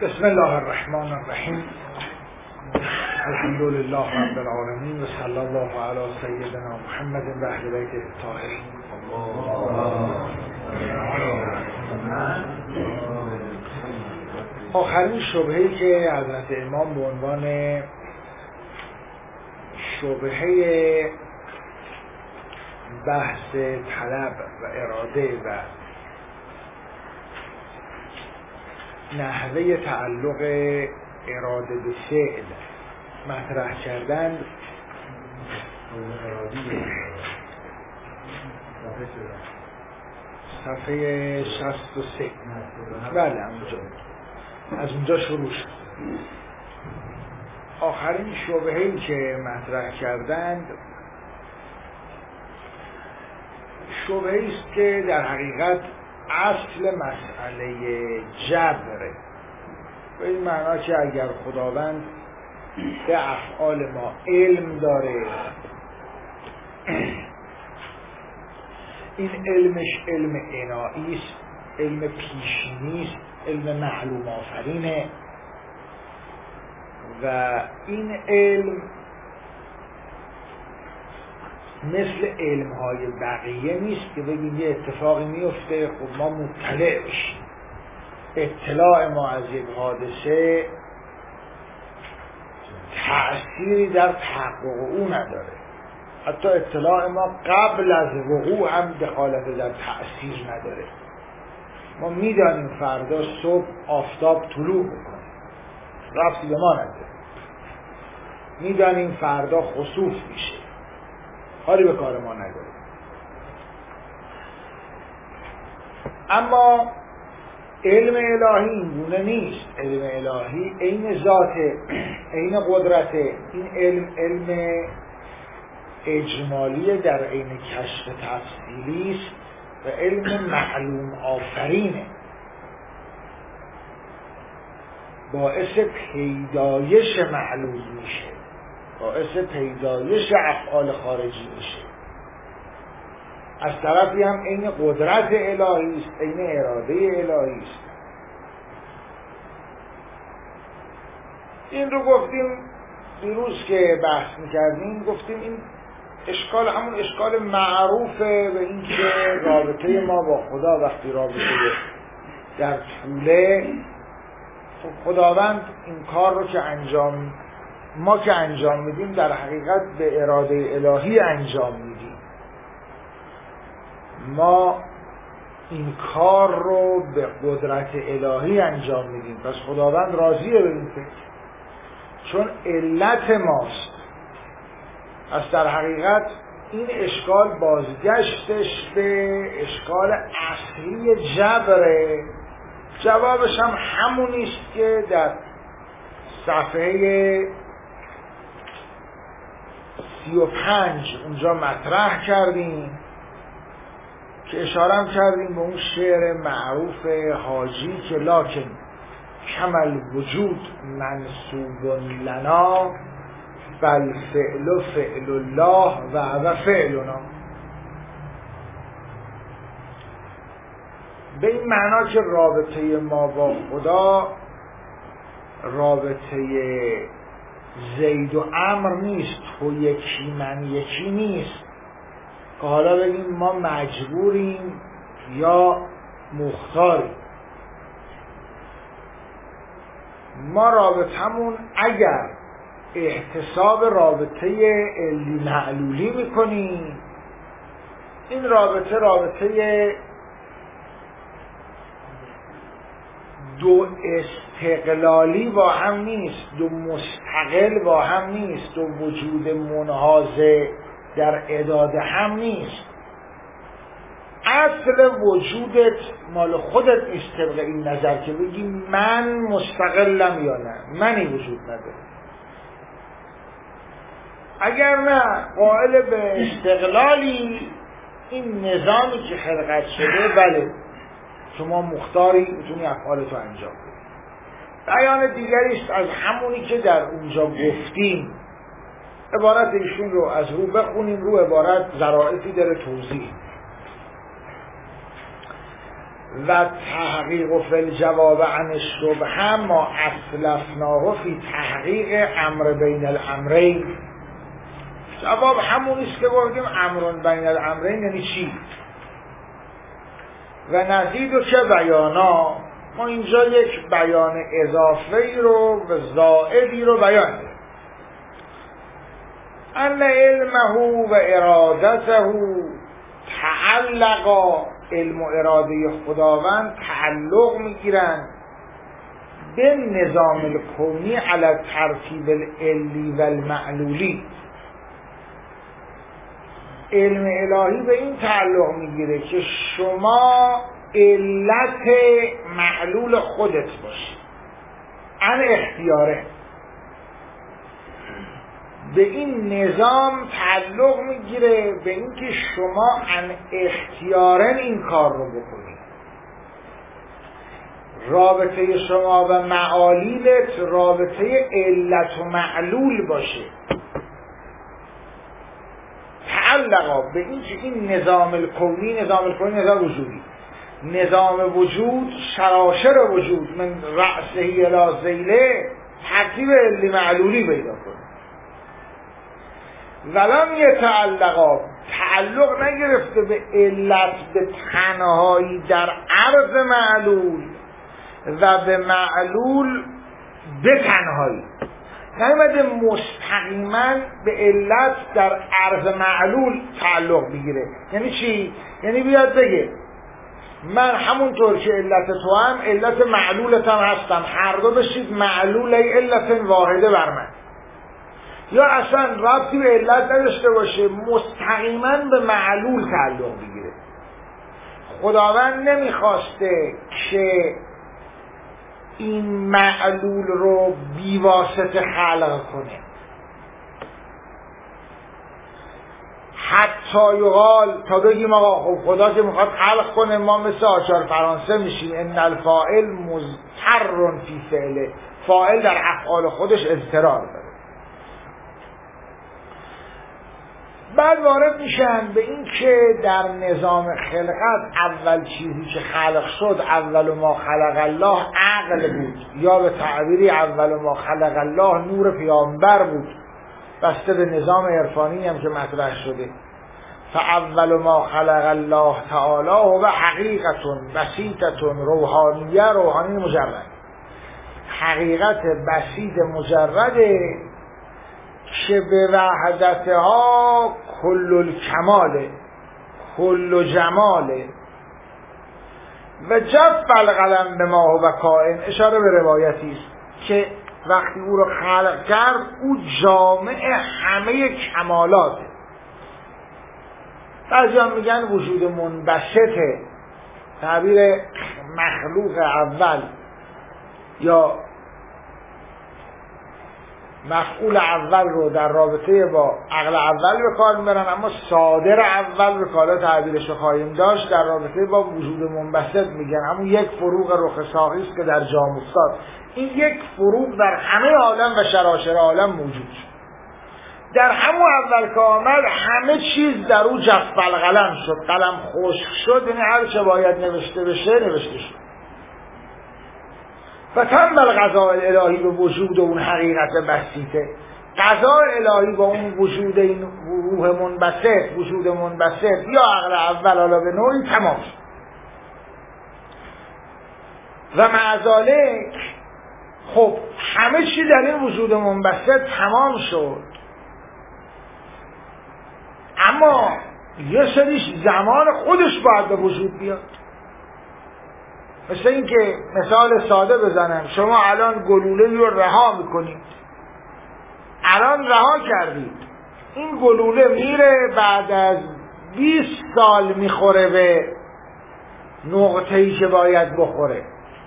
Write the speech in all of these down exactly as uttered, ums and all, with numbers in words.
بسم الله الرحمن الرحیم. الحمد لله رب العالمین و صلی الله علی سیدنا محمد و اهل بیت الطاهرین. آخرین شبهه‌ای که حضرت امام به عنوان شبهه بحث طلب و اراده و نحوه تعلق اراده به فعل مطرح کردن صفحه شصت و سه. بله اونجا از اونجا شروع شد. آخرین شبهه‌ای که مطرح کردند شبهه‌ای است که در حقیقت اصل مسئله جبره، به این معنا که اگر خداوند به افعال ما علم داره، این علمش علم عنایی است، علم پیشینی است، علم معلوم آفرینه و این علم مثل علم‌های بقیه نیست که بگیم یه اتفاقی میفته خب ما مطلع بشیم. اطلاع ما از یک حادثه تأثیری در تحقق او نداره، حتی اطلاع ما قبل از وقوع هم دخالت در تأثیر نداره. ما میدانیم فردا صبح آفتاب طلوع میکنه، ربطی به ما نداره. میدانیم فردا خسوف میشه، حالی به کار ما نداره. اما علم الهی این گونه نیست. علم الهی عین ذاته، عین قدرته. این علم علم اجمالی در عین کشف تفصیلی است و علم معلوم آفرینه، باعث پیدایش معلوم میشه، باعث پیدایش افعال خارجی میشه. از طرفی هم این قدرت الهی است، این اراده الهی است. این رو گفتیم دیروز که بحث میکردیم، گفتیم این اشکال همون اشکال معروفه به این که رابطه ما با خدا وقتی رابطه در طوله، خب خداوند این کار رو که انجام ما که انجام میدیم در حقیقت به اراده الهی انجام میدیم. ما این کار رو به قدرت الهی انجام میدیم، پس خداوند راضیه به این فکر، چون علت ماست. پس در حقیقت این اشکال بازگشتش به اشکال اصلی جبره. جوابش هم همونیست که در صفحه سی و پنج اونجا مطرح کردیم که اشاره کردیم به اون شعر معروف حاجی که لکن کمل وجود منصوب لنا بل فعل فعل الله و و فعلنا، به این معنا که رابطه ما با خدا رابطه زید و عمرو نیست، تو یکی من یکی نیست که حالا بگیم ما مجبوریم یا مختاریم. ما رابطمون اگر احتساب رابطه علی معلولی میکنیم، این رابطه رابطه دو استقلالی با هم نیست، دو مستقل با هم نیست، دو وجود منحازه در اعداد هم نیست. اصل وجودت مال خودت نیست طبق این نظر که بگی من مستقلم یا نه، منی وجود نداره. اگر نه قائل به استقلالی، این نظامی که خلقت شده بله شما مختاری میتونی افعالتو انجام بدی. بیان دیگری است از همونی که در اونجا گفتیم. عبارت ایشون رو از رو بخونیم، رو عبارت ظرافتی داره توضیح. و تحقیق فی الجواب عن الشبهه ما اسلفناه فی تحقیق امر بین الامرین. جواب همونیست که گفتیم امر بین الامرین یعنی چی؟ و نزید و چه بیانا، ما اینجا یک بیان اضافه‌ای رو و زائدی رو بیان داریم. ان علمه و ارادته تعلقا، علم و اراده خداوند تعلق میگیرن به نظام الکونی علی ترتیب العلی و المعلولی. علم الهی به این تعلق میگیره که شما علت معلول خودت باشی، ان اختیاره. به این نظام تعلق میگیره به اینکه شما ان اختیارن این کار رو بکنید. رابطه شما و معالیلت رابطه علت و معلول باشه. تعلقا به اینکه این نظام الکونی، نظام الکونی نظام وجودی، نظام وجود، شراشر وجود من رأسه الی ذیله ترتیب علی معلولی پیدا کنه. ولم یتعلقا، تعلق نگرفته به علت به تنهایی در عرض معلول و به معلول به تنهایی، نمیده مستقیما به علت در عرض معلول تعلق بگیره. یعنی چی؟ یعنی بیاد بگه من همونطور که علت تو هم علت معلولت هم هستم، هر دو بشید معلول ای علت واحده بر من. یا اصلا ربطی به علت نداشته باشه، مستقیما به معلول تعلق بگیره. خداوند نمیخواسته که این معلول رو بیواسطه خلق کنه. حتی یقال، تا بگیم آقا خب خدا که میخواد خلق کنه ما مثل آچار فرانسه میشیم، ان الفاعل مضطر فی فعله، فاعل در افعال خودش اضطرار داره. بعد وارد میشن به این که در نظام خلقت اول چیزی که خلق شد اول ما خلق الله عقل بود، یا به تعبیری اول ما خلق الله نور پیامبر بود، بسته به نظام عرفانی هم که مطرح شده. فاول ما خلق الله تعالی و حقیقتون بسیطتون روحانیه، روحانی مجرد، حقیقت بسیط مجرده که به وحدتها کل الکماله کل جماله و جف القلم به ما و کائن. اشاره به روایتی است که وقتی او رو خلق کرد او جامع همه کمالاته. بعضی هم میگن وجود منبسطه، تعبیر مخلوق اول یا مفعول اول رو در رابطه با عقل اول به کار میبرن، اما صادر اول به کالا تعبیرش رو خواهیم داشت در رابطه با وجود منبسط میگن همون یک فروغ رخ ساقی است که در جام افتاد. این یک فروغ در همه عالم و شراشر عالم موجود شد. در همون اول که آمد همه چیز در او جف القلم شد، قلم خشک شد، یعنی هر چه باید نوشته بشه نوشته شد. و تم القضاء الالهی به وجود اون حقیقت بسیطه، قضاء الهی با اون وجود این روح منبسط، وجود منبسط یا عقل اول حالا به نوعی تمام شد. و معذالک خب همه چی در این وجود منبسط تمام شد، اما یه سریش زمان خودش باید به وجود بیاد. مثل این که مثال ساده بزنم، شما الان گلوله رو رها میکنید، الان رها کردید، این گلوله میره بعد از بیست سال میخوره به نقطه‌ای که باید بخوره.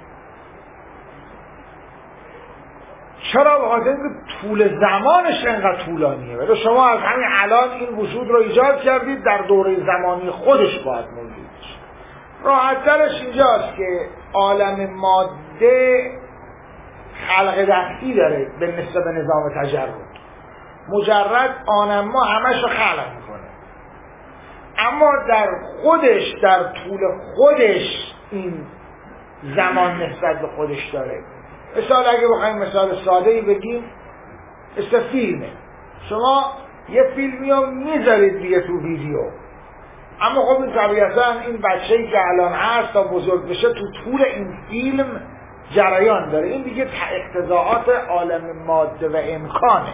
چرا؟ بخاطر اینکه طول زمانش انقدر طولانیه. ولی شما از همین الان این وجود رو ایجاد کردید، در دوره زمانی خودش باید موجود بشه. راحت ترش اینجاست که عالم ماده خلق دستی داره به نسبت به نظام تجرد. مجرد آنما همش رو خلق میکنه، اما در خودش، در طول خودش این زمان نسبت به خودش داره. مثال اگه بخوایم مثال ساده‌ای بگیم، مثل فیلمه. شما یه فیلمی رو میذارید دیگه تو ویدیو، اما خب این طبیعتا این بچه‌ای که الان هست تا بزرگ بشه تو طول این فیلم جریان داره. این دیگه اقتضاعات عالم ماده و امکانه.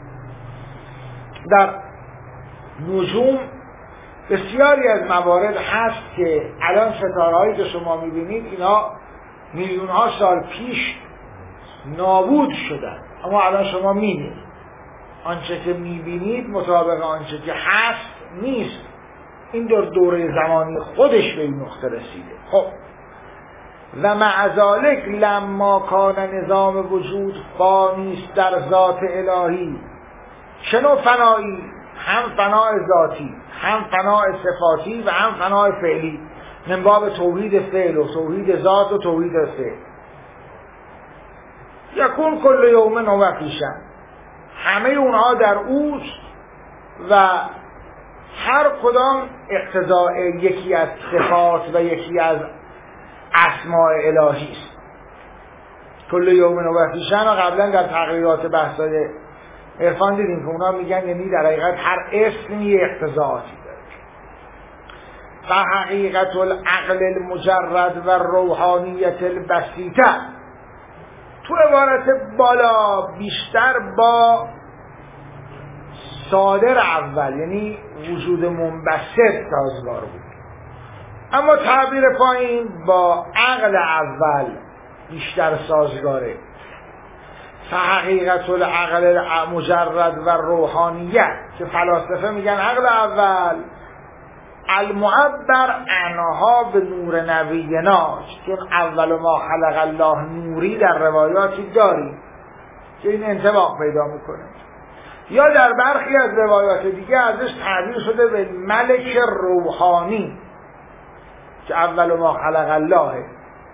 در نجوم بسیاری از موارد هست که الان ستاره‌هایی که شما میبینید اینا میلیون ها سال پیش نابود شدن، اما الان شما میبینید. آنچه که میبینید مطابق آنچه که هست نیست. این در دوره زمانی خودش به این نقطه رسیده. خب و مع ذالک لما کان نظام وجود فانیست در ذات الهی، چنو فنایی، هم فناء ذاتی، هم فناء صفاتی و هم فناء فعلی، من باب توحید فعل و توحید ذات و توحید فعل. یکون کل یوم نوفیشن، همه اونها در اوست و هر کدام اقتضاء یکی از صفات و یکی از اسماء الهی است. کل یوم نوفیشن و قبلا در تقریرات بحثای عرفان دیدیم که اونا میگن یعنی در حقیقت هر اسمی اقتضاعاتی داره. و حقیقت العقل المجرد و روحانیت البسیطه، تو عبارت بالا بیشتر با صادر اول یعنی وجود منبسط سازگار بود، اما تعبیر پایین با عقل اول بیشتر سازگاره. فحقیقت العقل مجرد و روحانیت که فلاسفه میگن عقل اول المعبر عنها به نور نبینا، چون اول ما خلق الله نوری در روایاتی داریم که این انطباق پیدا میکنه، یا در برخی از روایات دیگه ازش تعبیر شده به ملک روحانی که اول ما خلق الله.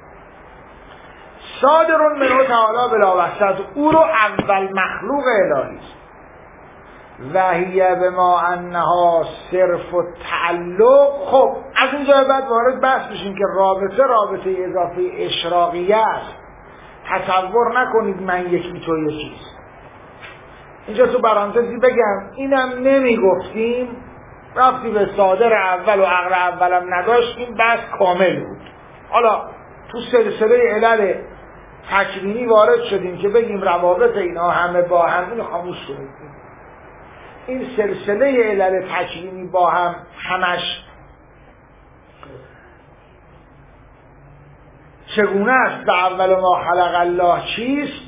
صادرون منو تعالی بلا وسط، او رو اول مخلوق الهی است. و هی بما انها صرف و تعلق. خب از اینجا بعد وارد بحث بشیم که رابطه رابطه اضافه اشراقیه است. تصور نکنید من یکی تو یکیست. اینجا تو برانتزی بگم اینم نمی گفتیم رفتی به صادر اول و عقل اولم نداشت، این بحث کامل بود. حالا تو سلسله علل تکوینی وارد شدیم که بگیم روابط اینا همه با هم، اینو خاموش کنید. این سلسله علل تکوینی با هم همش چگونه است، به اول ما خلق الله چیست،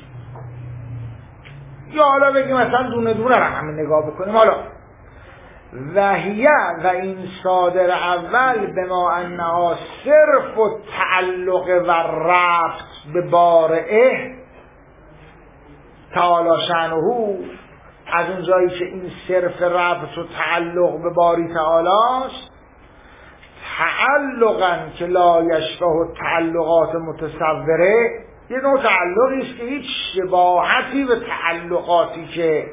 یا حالا بگیم مثلا دونه دونه رو همین نگاه بکنیم. حالا وحیه و این صادر اول به ما انها صرف و تعلق و ربط به بارئه تعالی شأنه، از اون جایی که این صرف ربط و تعلق به باری تعالی است، تعلقا که لا یشبه تعلقات متصوره، یه نوع تعلقی است که هیچ شباهتی به تعلقاتی که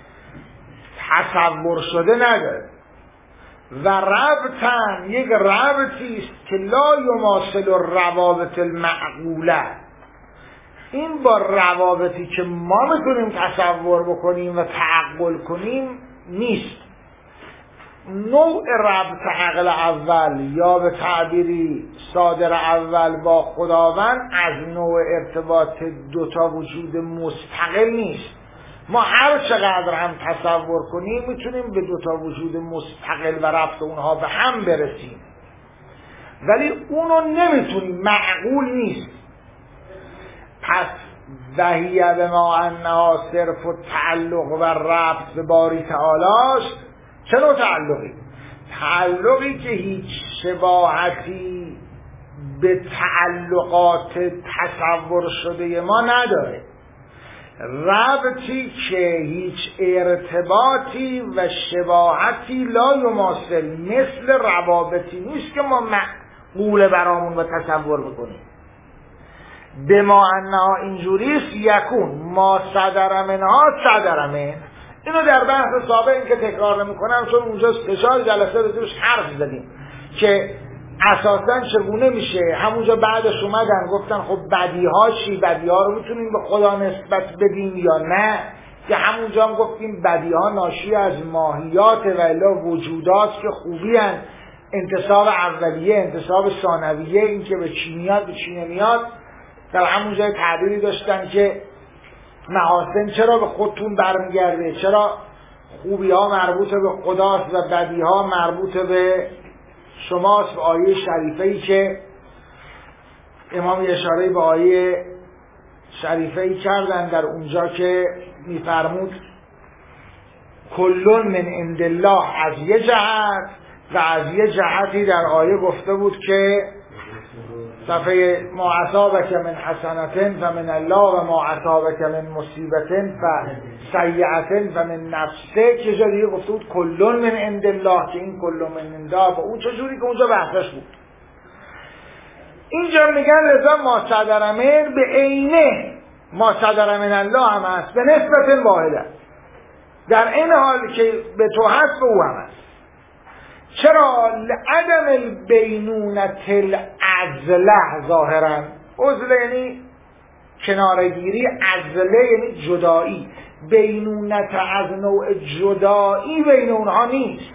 تصور شده نداره، و ربطن یک ربطی است که لا یماثل الروابط المعقوله، این با روابطی که ما میتونیم تصور بکنیم و تعقل کنیم نیست. نوع ربط عقل اول یا به تعبیری صادر اول با خداوند از نوع ارتباط دوتا وجود مستقل نیست. ما هر چقدر هم تصور کنیم میتونیم به دوتا وجود مستقل و ربط اونها به هم برسیم، ولی اونو نمیتونیم، معقول نیست. پس وحیه به ما انها صرف و تعلق و ربط به باری تعالی است. چه نوع تعلقی؟ تعلقی که هیچ شباهتی به تعلقات تصور شده ما نداره، ربطی که هیچ ارتباطی و شباهتی لا یماثل، مثل روابطی نیست که ما معقول برامون و تصور بکنیم. به ما انها اینجوریست، یکون ما صدر منها صدر من. اینو در بحث سابق این که تکرار نمی کنم چون اونجا سه چهار جلسه به توش حرف زدیم که اساسا چگونه میشه؟ همونجا بعدش اومدن گفتن خب بدیها چی؟ بدیها رو میتونیم به خدا نسبت بدیم یا نه؟ که همونجا هم گفتیم بدیها ناشی از ماهیات و الا وجودات که خوبی هن. انتصاب اولیه، انتصاب ثانویه، این که به چی میاد به چی نمیاد. در همونجا تعبیری داشتن که محاسن چرا به خودتون برمیگرده، چرا خوبی ها مربوط به خداست و بدی ها مربوط به شماست. به آیه شریفه‌ای که امام اشاره به آیه شریفه‌ای کردن در اونجا که میفرمود کلون من عند الله از یه جهت و از یه جهتی در آیه گفته بود که صفحه ما اصابک من حسنتن فمن الله و ما اصابک من مصیبتن فسیئتن فمن نفسه که جا دیگه گفته بود کلون من عند الله که این کلون من عند الله و اون چجوری که اونجا بحثش بود. اینجا میگن لذا ما صدر من به عینه ما صدر من الله هم هست به نسبت واحده، در این حال که به تو هست به او هم هست. چرا؟ لعدم البینونت العزله ظاهرا. عزله یعنی کنارگیری، عزله یعنی جدایی. بینونت از نوع جدایی بین اونها نیست.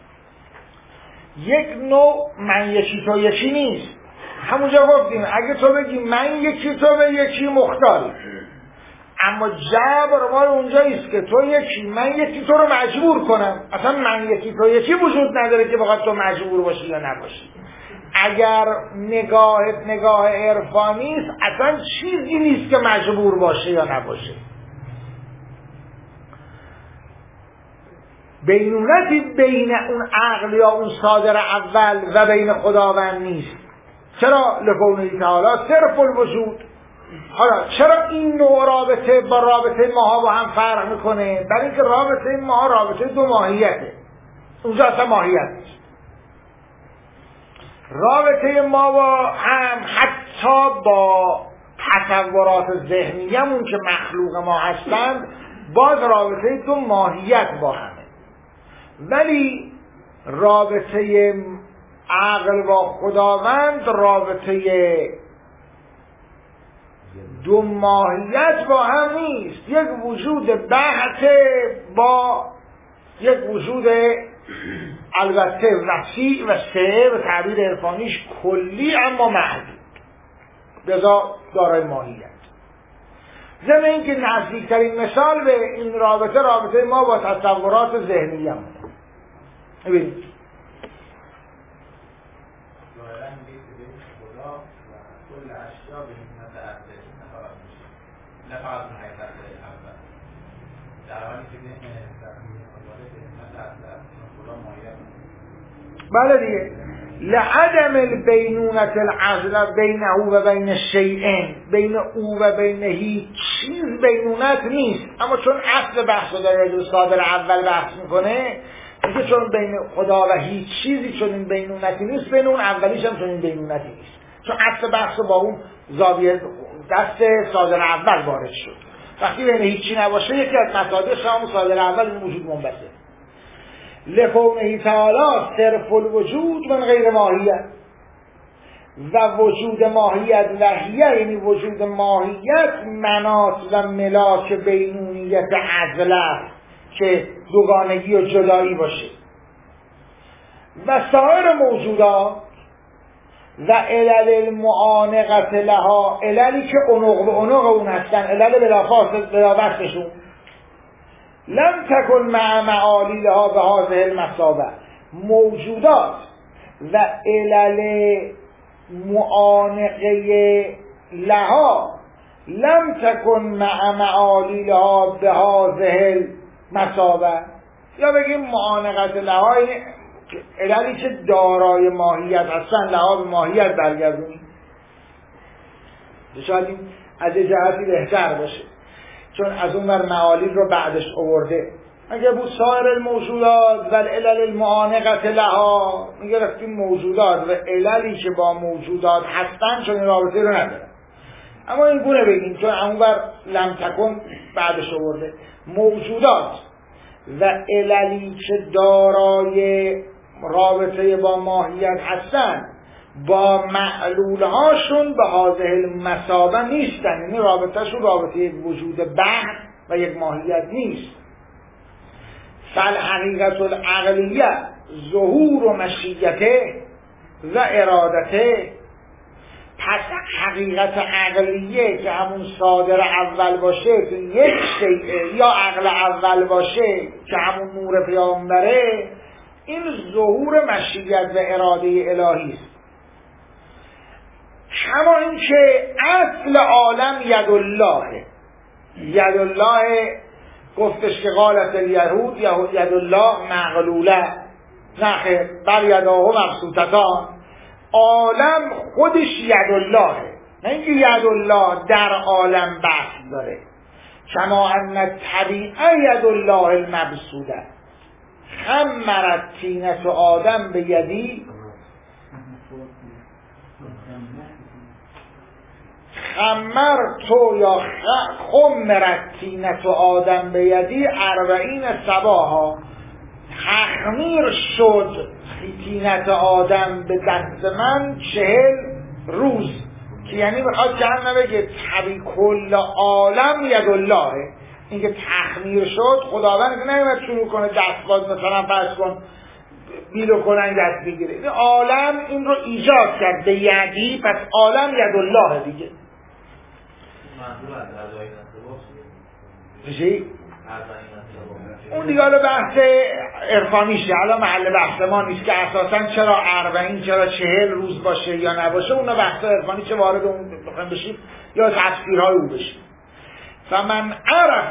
یک نوع من یکی تو یکی نیست. همونجا گفتیم اگه تو بگی من یکی تو به یکی مختاری، اما جبر مال اونجاییست که تو یکی من یکی تو رو مجبور کنم. اصلا من یکی تو یکی وجود نداره که بخواد تو مجبور باشی یا نباشی. اگر نگاهت نگاه عرفانی است اصلا چیزی نیست که مجبور باشه یا نباشه. بینونتی بین اون عقل یا اون صادر اول و بین خداوند نیست. چرا؟ لکونه تعالی صرف الوجود. حالا چرا این نوع رابطه با رابطه ماها با هم فرق میکنه؟ برای اینکه رابطه ماها رابطه دو ماهیته، اونجا اصلا ماهیت نیست. رابطه ما با هم حتی با تصورات ذهنیمون که مخلوق ما هستند باز رابطه دو ماهیت با همه، ولی رابطه عقل با خداوند رابطه دو ماهیت با هم نیست. یک وجود بحت با یک وجود البته وسیع و سه به تعبیر عرفانیش کلی اما محدود، لذا دارای ماهیت. ضمن اینکه نزدیکترین مثال به این رابطه رابطه ما با تصورات ذهنی هم ببینید. بله دیگه، لعدم البینونت العزله بینه و بین الشیئین، بین او و بین هیچ چیز بینونت نیست. اما چون اصل بحث رو در رجوع صادر اول بحث میکنه میگه چون بین خدا و هیچ چیزی چون این بینونتی نیست، بین اون اولیش هم چون این بینونتی نیست. چون اصل بحث با اون زاویه دست صادر اول وارد شد. وقتی بین هیچی نباشه یکی از مصادیق همون صادر اول این وجود منبسط. لکونه تعالی صرف الوجود من غیر ماهیت و وجود ماهیت لحیه، یعنی وجود ماهیت مناط و ملاک بینونیت عزله که دوگانگی و جدایی باشه. و سایر موجودات و علل المعانقت لها، عللی که عنق به عنق اون هستن، علل بلافاصلهشون لم تکن مع معالی لها به هذه المثابه، موجودات و علل معانقه لها لم تکن مع معالی لها به هذه المثابه، یا بگیم معانقت لها عللی که دارای ماهیت هستن لها به ماهیت برگردونیم. شاید این از یه جهتی بهتر باشه چون از اون بر معالی رو بعدش آورده. اگه بود سایر الموجودات و العلل المعانقت لها میگرفتیم موجودات و عللی که با موجودات هستن چون این رابطه رو ندارن. اما این گونه بگیم چون اون بر لم تکن بعدش آورده. موجودات و عللی که دارای رابطه با ماهیت هستن با معلولهاشون به حاضر المثابه نیستن، یعنی رابطهشون رابطه یک وجود بحر و یک ماهیت نیست. فالحقیقت العقلیه ظهور و مشیته و ارادته. پس حقیقت عقلیه که همون صادر اول باشه که یک شیء، یا عقل اول باشه که همون نور پیامبره، این ظهور مشیت و اراده الهی است. کما این که اصل عالم ید الله، ید الله گفتش که قالت الیهود ید الله مغلوله، نخیر بر یداه مبسوطتان. عالم خودش ید الله، نه اینکه ید الله در عالم بحث داره. کما ان طبیعه ید الله المبسوطه خمرت طینت آدم به یدی، خمر تو یا خمرت طینت آدم به یدی اربعین صباها. تخمیر شد طینت آدم به دست من چهل روز، که یعنی بخواد جهن نبگه طبیع کل عالم ید اللهه. این که تخمیر شد خداوند که نمیمد شروع کنه دست باز مثلا فرض کن بیلو کنن دست بگیره، این عالم این رو ایجاد کرد به یدی، پس عالم ید الله دیگه. چی؟ اون دیگه حالا بحث عرفانیشه، حالا محل بحث ما نیست که اساسا چرا اربعین چرا چهل روز باشه یا نباشه، اونا بحث عرفانی چه وارد اون بخوایم بشیم یا تفسیرهای او بشیم. فمن عرف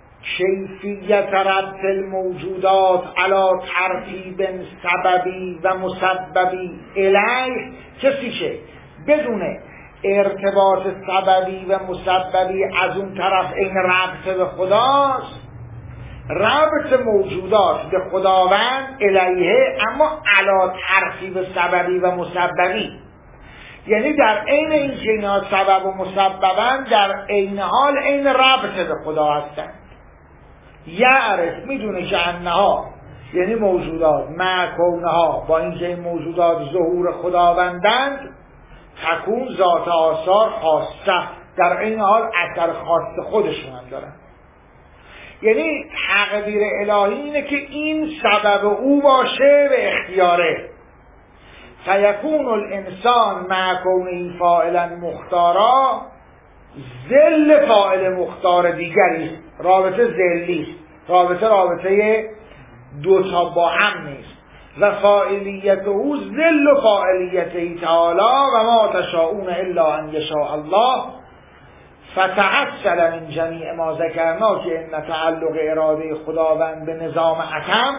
کیفیت ربط الموجودات علی ترتیب سببی و مسببی الیه، کسی که بدونه ارتباط سببی و مسببی از اون طرف این ربط به خداست، ربط موجودات به خداوند الیه، اما علی ترتیب سببی و مسببی، یعنی در عین این که اینا سبب و مسببن در عین حال این ربط به خدا هستن. یعرف میدونه که انها یعنی موجودات مع کونها با اینکه این موجودات ظهور خداوندند، تکون ذات آثار خاصه در این حال اثر خاص خودشون هم دارن. یعنی تقدیر الهی اینه که این سبب او باشه به اختیاره. فیکون الانسان مع کونه فاعلا مختارا، ذل فاعل مختار دیگری است، رابطه ذلی است، رابطه رابطه دوتا با هم نیست. و فاعلیت او ذل و فاعلیته تعالی و ما تشاءون الا ان یشاء الله. فتحصل من جمیع ما ذکرنا که ان تعلق اراده خداوند به نظام اتم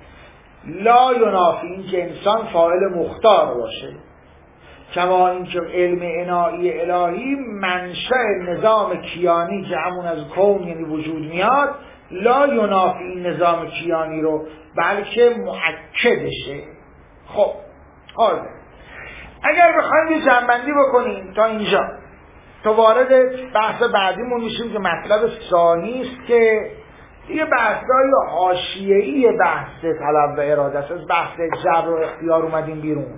لا ینافی این که انسان فاعل مختار باشه، کما این که علم عنایی الهی منشأ نظام کیانی که همون از کون یعنی وجود میاد، لا ینافی این نظام کیانی رو بلکه مؤکدشه. خب حالا اگر بخوایم یه جنبندی بکنیم تا اینجا تا وارد بحث بعدیمون میشیم که مطلب ثانی است که یه بحثای حاشیه‌ای بحث طلب و اراده است، از بحث جبر و اختیار اومدیم بیرون.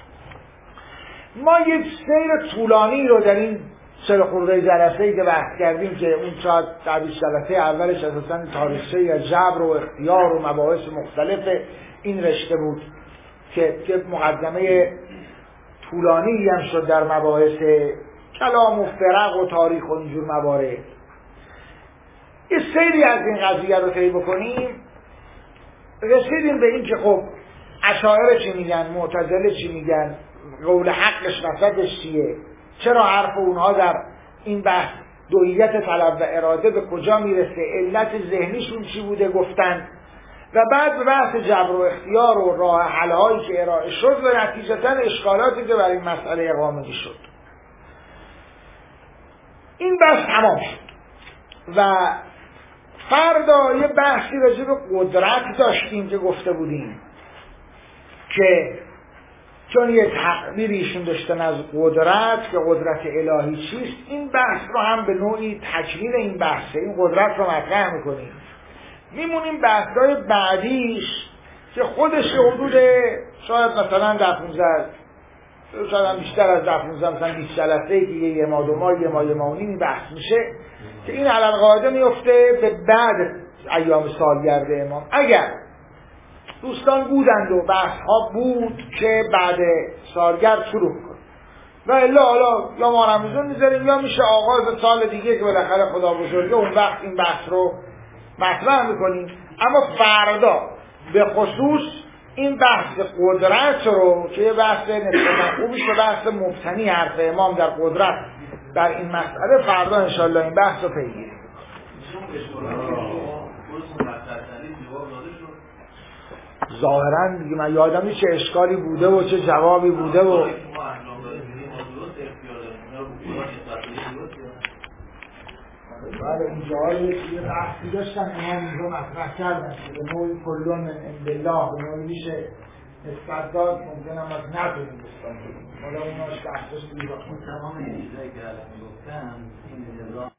ما یک سیر طولانی رو در این چهل خورده جلسه‌ای که بحث کردیم که اون شاید در بیست جلسه اولش اساساً تاریخچه یا جبر و اختیار و مباحث مختلف این رشته بود که که مقدمه طولانی هم شد در مباحث کلام و فرق و تاریخ و اینجور موارد. یه سری از این قضیه رو طی بکنیم، رسیدیم به این که خب اشاعره چی میگن، معتزله چی میگن، قول حقش وسطش چیه، چرا حرف اونها در این بحث دوییت طلب و اراده به کجا میرسه، علت ذهنیشون چی بوده گفتن، و بعد به بحث جبر و اختیار و راه حل‌هایی که ارائه شد و نتیجتاً اشکالاتی که برای این مسئله اقامه شد. این بحث تمام شد و فردا یه بحثی راجع به قدرت داشتیم که گفته بودیم که چون یه تعبیری ایشون داشتن از قدرت که قدرت الهی چیست، این بحث رو هم به نوعی تکمیل این بحثه، این قدرت رو مطرح میکنیم. میمونیم بحثای بعدیش که خودش حدود شاید مثلا در پانزده شاید هم بیشتر از ده پونزده مثلا بیست جلسه که یه ما دو ماه یه ما یه ماه و نیم بحث میشه که این علل قاعده میفته به بعد ایام سالگرد امام. اگر دوستان بودند و بحث ها بود که بعد سالگرد شروع کن و الا حالا یا ما رمضان میذاریم یا میشه آغاز سال دیگه که بالاخره خدا بزرگه اون وقت این بحث رو مطرح میکنیم. اما فردا به خصوص این بحث قدرت رو که یه بحث نسبتا خوبی به بحث مبتنی حرف امام در قدرت در این مسئله فردا انشالله این بحث رو پیگیریم. ظاهرا دیگه من یادم نیست چه اشکالی بوده و چه جوابی بوده و بله اینجا یه بحثی داشتن امام اینجا مطرح کردن که به نوعی کلون من اندالله به نوعی میشه نسبت داد ممکن هم از نداریم بستان کنیم حالا اوناش بحثش دیگه تمام این چیزایی که الان میگفتم این